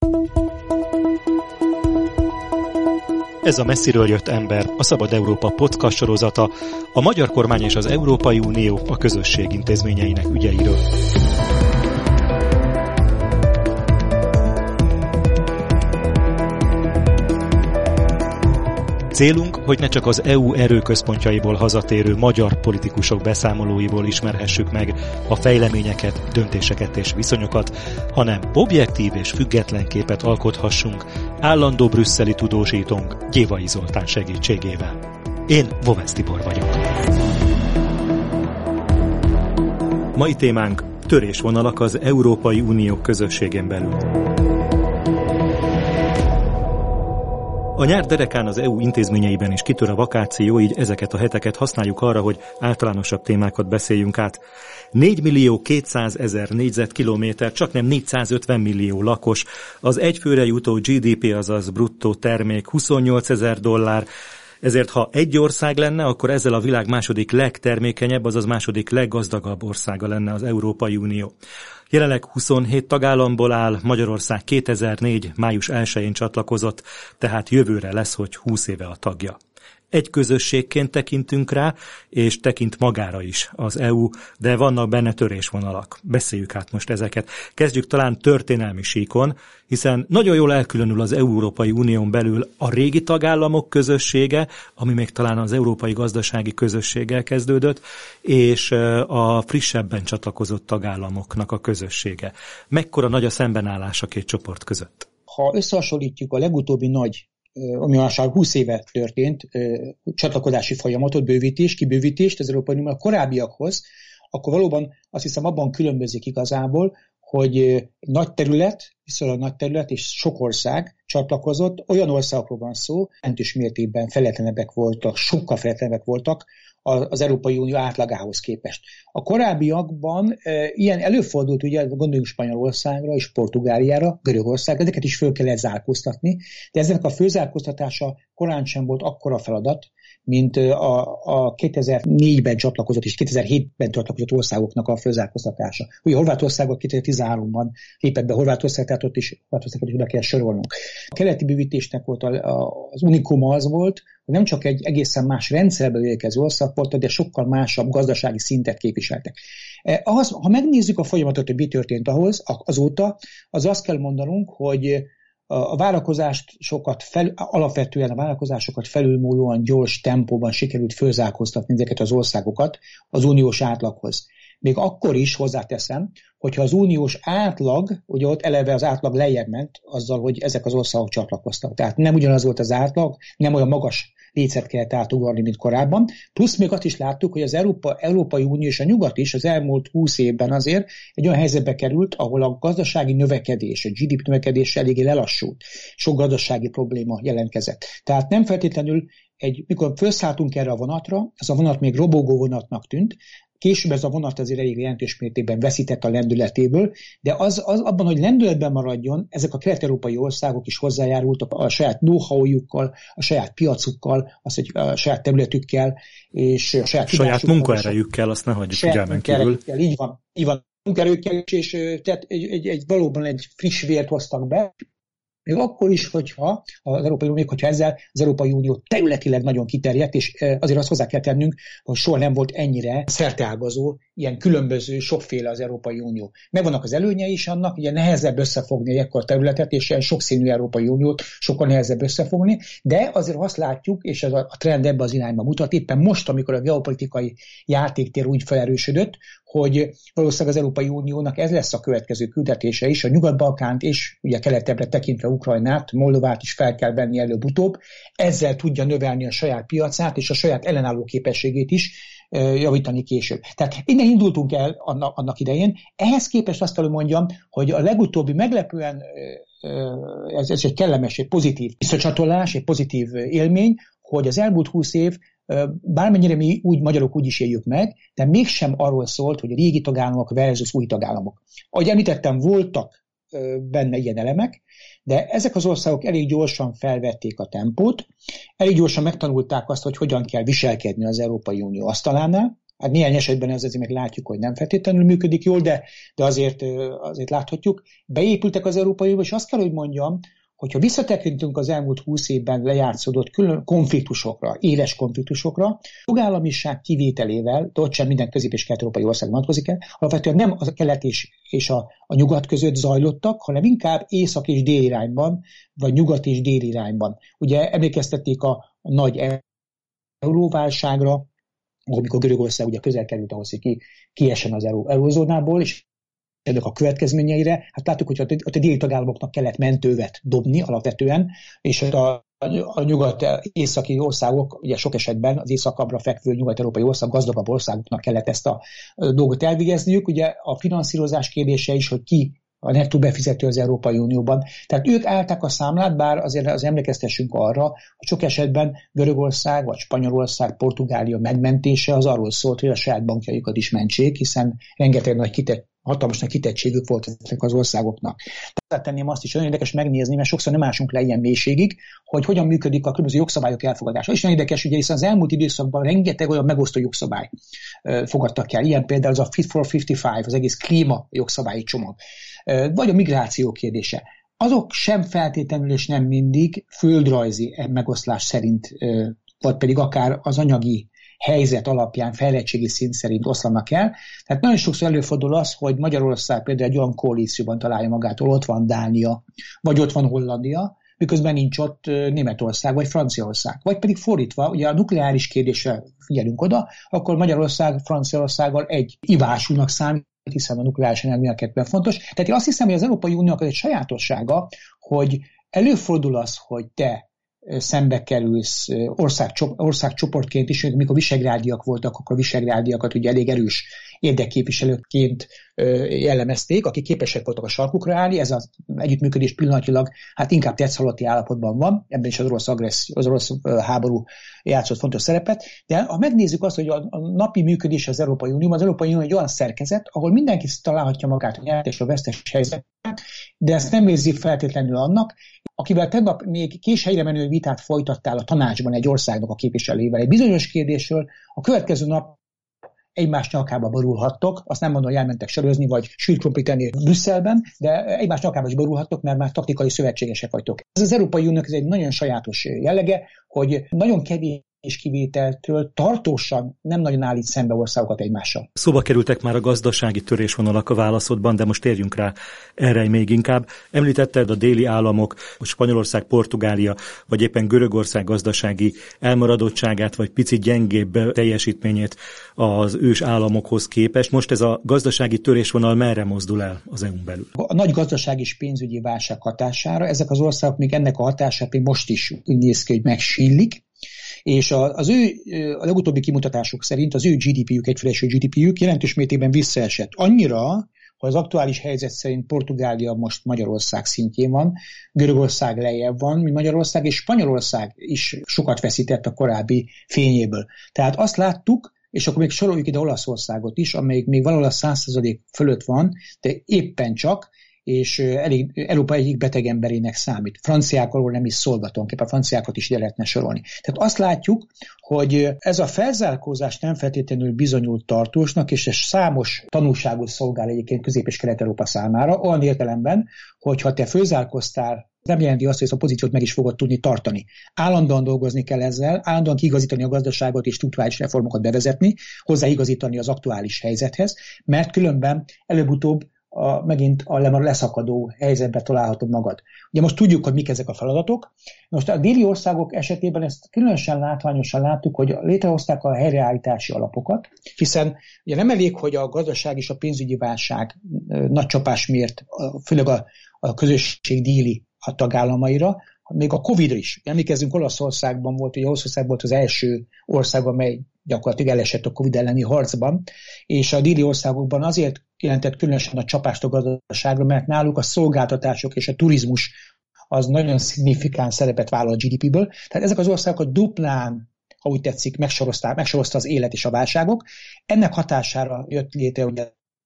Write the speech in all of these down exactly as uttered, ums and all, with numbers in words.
Ez a Messziről jött ember, a Szabad Európa podcast sorozata, a magyar kormány és az Európai Unió a közösség intézményeinek ügyeiről. Célunk, hogy ne csak az é u erőközpontjaiból hazatérő magyar politikusok beszámolóiból ismerhessük meg a fejleményeket, döntéseket és viszonyokat, hanem objektív és független képet alkothassunk állandó brüsszeli tudósítónk Gyévai Zoltán segítségével. Én Vovesz Tibor vagyok. Mai témánk törésvonalak az Európai Unió közösségén belül. A nyár derekán az é u intézményeiben is kitör a vakáció, így ezeket a heteket használjuk arra, hogy általánosabb témákat beszéljünk át. négymillió kétszázezer négyzetkilométer, csaknem négyszázötven millió lakos, az egyfőre jutó gé dé pé, azaz bruttó termék huszonnyolcezer dollár, ezért ha egy ország lenne, akkor ezzel a világ második legtermékenyebb, azaz második leggazdagabb országa lenne az Európai Unió. Jelenleg huszonhét tagállamból áll, Magyarország kétezer-négy. május elsején csatlakozott, tehát jövőre lesz, hogy húsz éve a tagja. Egy közösségként tekintünk rá, és tekint magára is az é u, de vannak benne törésvonalak. Beszéljük át most ezeket. Kezdjük talán történelmi síkon, hiszen nagyon jól elkülönül az Európai Unión belül a régi tagállamok közössége, ami még talán az Európai Gazdasági Közösséggel kezdődött, és a frissebben csatlakozott tagállamoknak a közössége. Mekkora nagy a szembenállás a két csoport között? Ha összehasonlítjuk a legutóbbi nagy, ami már húsz éve történt, csatlakozási folyamatot, bővítés, kibővítést az Európai Unió a korábbiakhoz, akkor valóban azt hiszem abban különbözik igazából, hogy nagy terület, viszonylag nagy terület és sok ország csatlakozott, olyan országokról van szó, jelentős mértékben fejletlenebbek voltak, sokkal fejletlenebbek voltak az Európai Unió átlagához képest. A korábbiakban e, ilyen előfordult, ugye gondoljunk Spanyolországra és Portugáliára, Görögországra, ezeket is föl kellett zárkóztatni, de ezek a fölzárkóztatása korán sem volt akkora feladat, mint a, a kétezer-négyben csatlakozott és kétezer-hétben csatlakozott országoknak a fölzárkóztatása. Ugye Horvátországban kétezer-tizenháromban lépett be Horvátország, tehát ott is Horvátországot is oda kell sorolnunk. A keleti bővítésnek volt a, a, az unikuma az volt, hogy nem csak egy egészen más rendszerből érkező ország volt, de sokkal másabb gazdasági szintet képviseltek. Az, ha megnézzük a folyamatot, hogy mi történt ahhoz, azóta, az azt kell mondanunk, hogy a várakozásokat fel, alapvetően a várakozásokat felülmúlóan gyors tempóban sikerült fölzárkóztatni ezeket az országokat az uniós átlaghoz. Még akkor is hozzáteszem, hogyha az uniós átlag, ugye ott eleve az átlag lejjebb ment azzal, hogy ezek az országok csatlakoztak. Tehát nem ugyanaz volt az átlag, nem olyan magas lécet kellett átugorni, mint korábban. Plusz még azt is láttuk, hogy az Európa, Európai Unió és a Nyugat is az elmúlt húsz évben azért egy olyan helyzetbe került, ahol a gazdasági növekedés, a gé dé pé növekedés eléggé lelassult. Sok gazdasági probléma jelentkezett. Tehát nem feltétlenül, egy, mikor felszálltunk erre a vonatra, ez a vonat még robogó vonatnak tűnt, később ez a vonat azért elég jelentős mértékben veszített a lendületéből, de az, az abban, hogy lendületben maradjon, ezek a kelet-európai országok is hozzájárultak a saját know-howjukkal, a saját piacukkal, az, hogy a saját területükkel, és a saját, saját munkaerejükkel, azt ne hagyjuk figyelmen kívül. Így van, így van. Munkaerőkkel, és tehát egy, egy, egy, valóban egy friss vért hoztak be, még akkor is, hogyha az Európai Unió, hogyha ezzel az Európai Unió területileg nagyon kiterjedt, és azért azt hozzá kell tennünk, hogy soha nem volt ennyire szerteágazó, ilyen különböző, sokféle az Európai Unió. Megvannak az előnyei is annak, ugye nehezebb összefogni egy ekkor területet, és ilyen sokszínű Európai Uniót sokkal nehezebb összefogni, de azért azt látjuk, és ez a trend ebbe az irányba mutat, éppen most, amikor a geopolitikai játéktér úgy felerősödött, hogy valószínűleg az Európai Uniónak ez lesz a következő küldetése is, a Nyugat-Balkánt és ugye keletebbre tekintve Ukrajnát, Moldovát is fel kell venni előbb-utóbb, ezzel tudja növelni a saját piacát és a saját ellenálló képességét is javítani később. Tehát innen indultunk el annak, annak idején. Ehhez képest azt kell, hogy mondjam, hogy a legutóbbi meglepően ez, ez egy kellemes, egy pozitív visszacsatolás, egy pozitív élmény, hogy az elmúlt húsz év bármennyire mi úgy magyarok úgy is éljük meg, de mégsem arról szólt, hogy a régi tagállamok versus új tagállamok. Ahogy említettem, voltak benne ilyen elemek, de ezek az országok elég gyorsan felvették a tempót, elég gyorsan megtanulták azt, hogy hogyan kell viselkedni az Európai Unió asztalánál, Hát néhány esetben ez azért meg látjuk, hogy nem feltétlenül működik jól, de, de azért, azért láthatjuk. Beépültek az Európai Unióba, és azt kell, hogy mondjam, hogyha visszatekintünk az elmúlt húsz évben lejátszódott külön konfliktusokra, éles konfliktusokra, jogállamiság kivételével, de ott sem minden közép- és kelet-európai ország vonatkozik el, alapvetően nem a kelet és, és a, a nyugat között zajlottak, hanem inkább észak és dél irányban, vagy nyugat és dél irányban. Ugye emlékeztették a, a nagy euróválságra, amikor Görögország ugye közel került ahhoz, hogy ki, kiessen az euró, eurózónából, és ennek a következményeire, hát láttuk, hogy a déli tagállamoknak kellett mentővet dobni alapvetően, és a, a nyugat-északi országok, ugye sok esetben az északabbra fekvő nyugat-európai ország, gazdagabb országoknak kellett ezt a dolgot elvégezniük. Ugye a finanszírozás kérdése is, hogy ki a nettó befizető az Európai Unióban. Tehát ők állták a számlát, bár azért az emlékeztessünk arra, hogy sok esetben Görögország, vagy Spanyolország, Portugália megmentése az arról szólt, hogy a saját bankjaikat is mentsék, hiszen rengeteg nagy kitett, hatalmas nagy kitettségük volt ezek az országoknak. Tehát tenném azt is, nagyon érdekes megnézni, mert sokszor nem ásunk le ilyen mélységig, hogy hogyan működik a különböző jogszabályok elfogadása. És nagyon érdekes, ugye, hiszen az elmúlt időszakban rengeteg olyan megosztó jogszabály fogadtak el. Ilyen például az a Fit for ötvenöt, az egész klíma jogszabályi csomag. Vagy a migráció kérdése. Azok sem feltétlenül és nem mindig földrajzi megoszlás szerint, vagy pedig akár az anyagi helyzet alapján, fejlettségi szint szerint oszlanak el. Tehát nagyon sokszor előfordul az, hogy Magyarország például egy olyan koalícióban találja magát, ahol ott van Dánia, vagy ott van Hollandia, miközben nincs ott Németország vagy Franciaország. Vagy pedig fordítva, ugye a nukleáris kérdésre figyelünk oda, akkor Magyarország Franciaországgal egy ivásúnak számít, hiszen a nukleáris energiákban fontos. Tehát én azt hiszem, hogy az Európai Uniónak egy sajátossága, hogy előfordul az, hogy te szembe kerülsz országcsoportként is, mikor visegrádiak voltak, akkor a visegrádiakat ugye elég erős érdekképviselőként jellemezték, akik képesek voltak a sarkukra állni, ez az együttműködés pillanatilag hát inkább tetszhalatti állapotban van, ebben is az orosz agresszió, az orosz háború játszott fontos szerepet, de ha megnézzük azt, hogy a, a napi működés az Európai Unióban, az Európai Unió egy olyan szerkezet, ahol mindenki találhatja magát a nyertes a vesztes helyzetben, de ezt nem érzi feltétlenül annak, akivel tegnap még késhelyre menő vitát folytattál a tanácsban egy országnak a képviselőivel egy bizonyos kérdésről, a következő nap egymás nyakába borulhattok, azt nem mondom, hogy elmentek sörözni, vagy sült krumplit enni Brüsszelben, de egymás nyakába is borulhattok, mert már taktikai szövetségesek vagytok. Ez az Európai Uniónak ez egy nagyon sajátos jellege, hogy nagyon kevés és kivételtől tartósan nem nagyon állít szembe országokat egymással. Szóba kerültek már a gazdasági törésvonalak a válaszodban, de most térjünk rá erre még inkább. Említetted a déli államok, a Spanyolország, Portugália, vagy éppen Görögország gazdasági elmaradottságát, vagy picit gyengébb teljesítményét az ős államokhoz képest. Most ez a gazdasági törésvonal merre mozdul el az é u-n belül? A nagy gazdasági és pénzügyi válság hatására ezek az országok még ennek a hatását még most is úgy néz ki, hogy megsíllik, és az ő, a legutóbbi kimutatások szerint az ő gé dé pé-jük, egyfőre gé dé pé-jük jelentős mértékben visszaesett. Annyira, hogy az aktuális helyzet szerint Portugália most Magyarország szintjén van, Görögország lejjebb van, mint Magyarország, és Spanyolország is sokat veszített a korábbi fényéből. Tehát azt láttuk, és akkor még soroljuk ide Olaszországot is, amelyik még valahol a száz százalék fölött van, de éppen csak, és elég, Európa egyik beteg emberének számít. Franciákról nem is szólva, tulajdonképpen a franciákat is ide lehetne sorolni. Tehát azt látjuk, hogy ez a felzárkózás nem feltétlenül bizonyult tartósnak, és ez számos tanulságot szolgál egyébként Közép- és Kelet-Európa számára, olyan értelemben, hogy ha te fölzárkóztál, nem jelenti azt, hogy ezt a pozíciót meg is fogod tudni tartani. Állandóan dolgozni kell ezzel, állandóan kiigazítani a gazdaságot és strukturális reformokat bevezetni, hozzáigazítani az aktuális helyzethez, mert különben előbb-utóbb A, megint a leszakadó helyzetbe találhatod magad. Ugye most tudjuk, hogy mik ezek a feladatok. Most a déli országok esetében ezt különösen látványosan láttuk, hogy létrehozták a helyreállítási alapokat, hiszen ugye nem elég, hogy a gazdaság és a pénzügyi válság nagy csapás mért, főleg a, a közösség déli a tagállamaira, még a Covid is. Emlékezzünk, Olaszországban volt, ugye Olaszország volt az első ország, amely gyakorlatilag elesett a Covid elleni harcban, és a déli országokban azért jelentett különösen a csapást a gazdaságra, mert náluk a szolgáltatások és a turizmus az nagyon szignifikáns szerepet vállal a gé dé péből. Tehát ezek az országok duplán, ha úgy tetszik, megsorozták, megsorozta az élet és a válságok. Ennek hatására jött létre ugye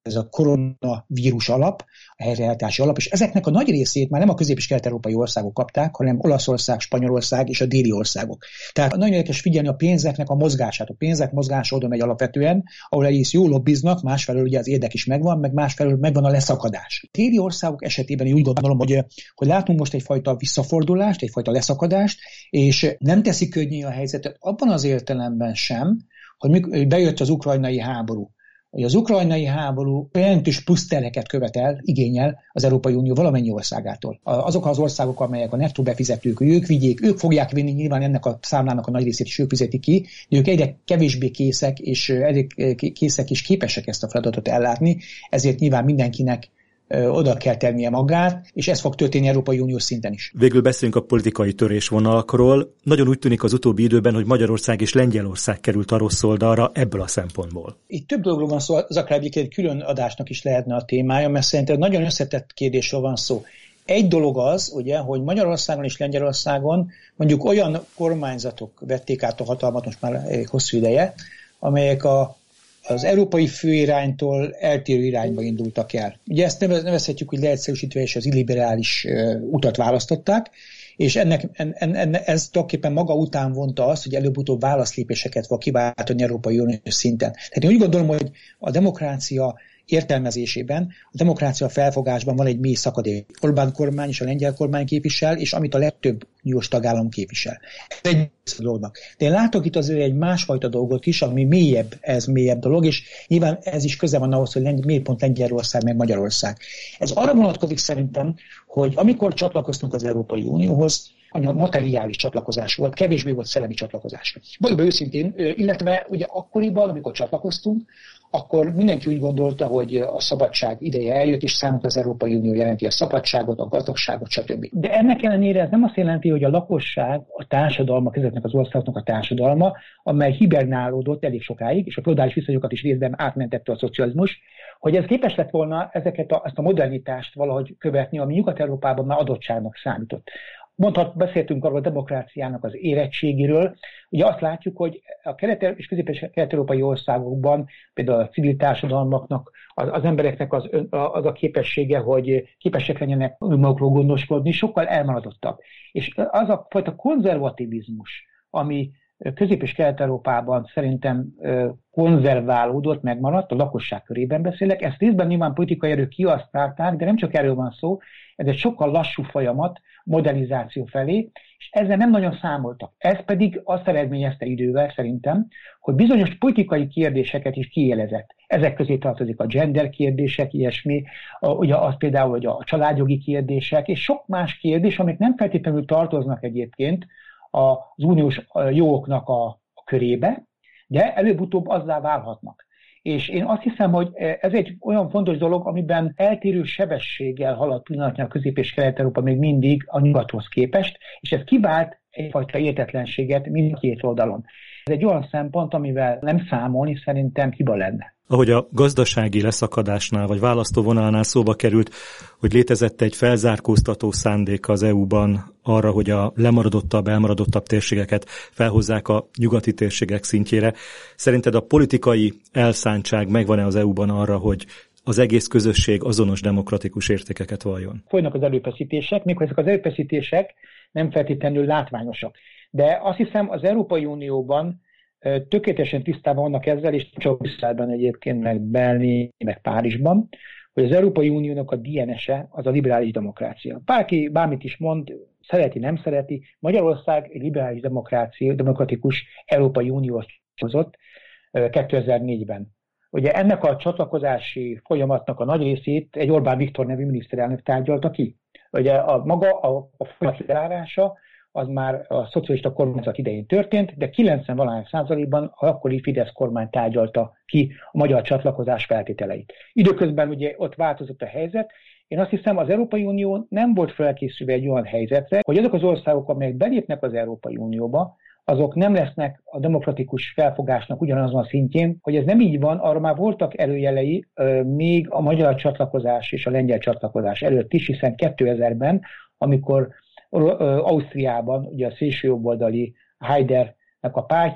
ez a koronavírus alap, a helyreállítási alap, és ezeknek a nagy részét már nem a közép- és kelet-európai országok kapták, hanem Olaszország, Spanyolország és a déli országok. Tehát nagyon érdekes figyelni a pénzeknek a mozgását. A pénzek mozgása oda megy alapvetően, ahol egész jól lobbiznak, másfelől ugye az érdek is megvan, meg másfelől megvan a leszakadás. A déli országok esetében én úgy gondolom, hogy, hogy látunk most egyfajta visszafordulást, egyfajta leszakadást, és nem teszi könnyű a helyzetet abban az értelemben sem, hogy bejött az ukrajnai háború. Hogy az ukrajnai háború jelentős pluszterheket követel, igényel az Európai Unió valamennyi országától. Azok az országok, amelyek a nettó befizetők, ők vigyék, ők fogják vinni, nyilván ennek a számlának a nagy részét is ők fizetik ki, de ők egyre kevésbé készek, és egyre készek és képesek ezt a feladatot ellátni, ezért nyilván mindenkinek oda kell tennie magát, és ez fog történni Európai Uniós szinten is. Végül beszélünk a politikai törésvonalakról. Nagyon úgy tűnik az utóbbi időben, hogy Magyarország és Lengyelország került a rossz oldalra ebből a szempontból. Itt több dologról van szó, az akár egy külön adásnak is lehetne a témája, mert szerintem nagyon összetett kérdésről van szó. Egy dolog az, ugye, hogy Magyarországon és Lengyelországon mondjuk olyan kormányzatok vették át a hatalmat most már hosszú ideje, amelyek a az európai főiránytól eltérő irányba indultak el. Ugye ezt nevezhetjük, hogy leegyszerűsítve és az illiberális utat választották, és ennek, en, en, ez tulajdonképpen maga után vonta azt, hogy előbb-utóbb válaszlépéseket fog kiváltani Európai Uniós szinten. Tehát én úgy gondolom, hogy a demokrácia értelmezésében, a demokrácia felfogásban van egy mély szakadék. Orbán kormány és a lengyel kormány képvisel, és amit a legtöbb uniós tagállam képvisel. Ez egy dolognak. De én látok itt azért egy másfajta dolgot is, ami mélyebb, ez mélyebb dolog, és nyilván ez is köze van ahhoz, hogy miért pont Lengyelország meg Magyarország. Ez arra vonatkozik szerintem, hogy amikor csatlakoztunk az Európai Unióhoz, a materiális csatlakozás volt, kevésbé volt szellemi csatlakozás. Valóban őszintén, illetve ugye akkoriban, amikor csatlakoztunk, akkor mindenki úgy gondolta, hogy a szabadság ideje eljött, és számunkra az Európai Unió jelenti a szabadságot, a gazdagságot, stb. De ennek ellenére ez nem azt jelenti, hogy a lakosság, a társadalma, ezeknek az országoknak a társadalma, amely hibernálódott elég sokáig, és a feodális viszonyokat is részben átmentette a szocializmus, hogy ez képes lett volna ezeket a, ezt a modernitást valahogy követni, ami Nyugat-Európában már adottságnak számított. Mondhat, beszéltünk arról a demokráciának az érettségéről. Ugye azt látjuk, hogy a kelet- és közép- és kelet-európai országokban például a civil társadalmaknak, az, az embereknek az, az a képessége, hogy képesek legyenek önmagukról gondoskodni, sokkal elmaradottabb. És az a fajta konzervativizmus, ami Közép- és Kelet-Európában szerintem konzerválódott, megmaradt, a lakosság körében beszélek. Ezt részben nyilván politikai erők kihasználták, de nem csak erről van szó, ez egy sokkal lassú folyamat, modernizáció felé, és ezzel nem nagyon számoltak. Ez pedig azt eredményezte idővel szerintem, hogy bizonyos politikai kérdéseket is kiélezett. Ezek közé tartozik a gender kérdések, ilyesmi, a, ugye az például hogy a családjogi kérdések, és sok más kérdés, amik nem feltétlenül tartoznak egyébként az uniós jogoknak a, a körébe, de előbb-utóbb azzá válhatnak. És én azt hiszem, hogy ez egy olyan fontos dolog, amiben eltérő sebességgel halad pillanatnyilag Közép- és Kelet-Európa még mindig a nyugathoz képest, és ez kivált egyfajta értetlenséget mindkét oldalon. Ez egy olyan szempont, amivel nem számolni szerintem hiba lenne. Ahogy a gazdasági leszakadásnál vagy választóvonalnál szóba került, hogy létezett egy felzárkóztató szándék az é u-ban arra, hogy a lemaradottabb, elmaradottabb térségeket felhozzák a nyugati térségek szintjére. Szerinted a politikai elszántság megvan-e az é u-ban arra, hogy az egész közösség azonos demokratikus értékeket valljon? Folynak az erőfeszítések, mikor ezek az erőfeszítések nem feltétlenül látványosak. De azt hiszem az Európai Unióban tökéletesen tisztában vannak ezzel, és csak Brüsszelben egyébként, meg Berlin, meg Párizsban, hogy az Európai Uniónak a dé en es-e az a liberális demokrácia. Bárki bármit is mond, szereti, nem szereti, Magyarország egy liberális demokrácia, demokratikus Európai Unióhoz hozott kétezer-négyben. Ugye ennek a csatlakozási folyamatnak a nagy részét egy Orbán Viktor nevű miniszterelnök tárgyalta ki. Ugye a maga a, a folyamat lezárása az már a szocialista kormányzat idején történt, de kilencven-valahány százalékban a akkori Fidesz kormány tárgyalta ki a magyar csatlakozás feltételeit. Időközben ugye ott változott a helyzet. Én azt hiszem, az Európai Unió nem volt felkészülve egy olyan helyzetre, hogy azok az országok, amelyek belépnek az Európai Unióba, azok nem lesznek a demokratikus felfogásnak ugyanazon a szintjén, hogy ez nem így van, arra már voltak előjelei még a magyar csatlakozás és a lengyel csatlakozás előtt is, hiszen kétezerben, amikor Ausztriában ugye a szélsőjobboldali Haidernek a pártja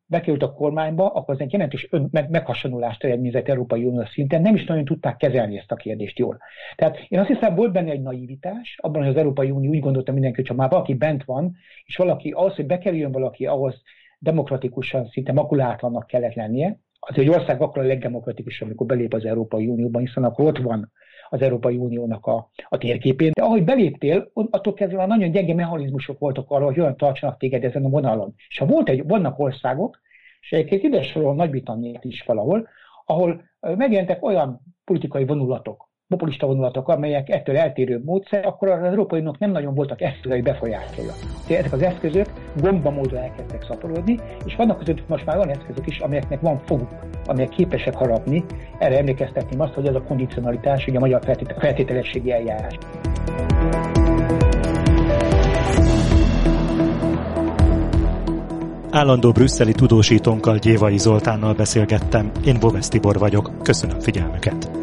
bekerült a kormányba, akkor az egy jelentős ön, meg, meghasonlulást eredményezett Európai Unió szinten, nem is nagyon tudták kezelni ezt a kérdést jól. Tehát én azt hiszem, volt benne egy naivitás, abban, hogy az Európai Unió úgy gondolta mindenki, hogy ha már valaki bent van, és valaki ahhoz, hogy bekerüljön valaki, ahhoz demokratikusan, szinte makulátlannak kellett lennie. Azért egy ország akkor a legdemokratikusabb, amikor belép az Európai Unióban, hiszen akkor ott van az Európai Uniónak a, a térképén. De ahogy beléptél, attól kezdve nagyon gyenge mechanizmusok voltak arra, hogy olyan tartsanak téged ezen a vonalon. És ha volt egy, vannak országok, és egyébként ide sorol Nagy-Britanniát is valahol, ahol megjelentek olyan politikai vonulatok, populista vonulatok, amelyek ettől eltérő módszer, akkor az Európai Uniónak nem nagyon voltak eszközei befolyásolja. Ezek az eszközök gomba módon elkezdtek szaporodni, és vannak között most már olyan eszközök is, amelyeknek van foguk, amelyek képesek harapni. Erre emlékeztetném azt, hogy ez a kondicionalitás, ugye a magyar feltételességi eljárás. Állandó brüsszeli tudósítónkkal, Gyévai Zoltánnal beszélgettem. Én Bovesz Tibor vagyok. Köszönöm figyelmüket.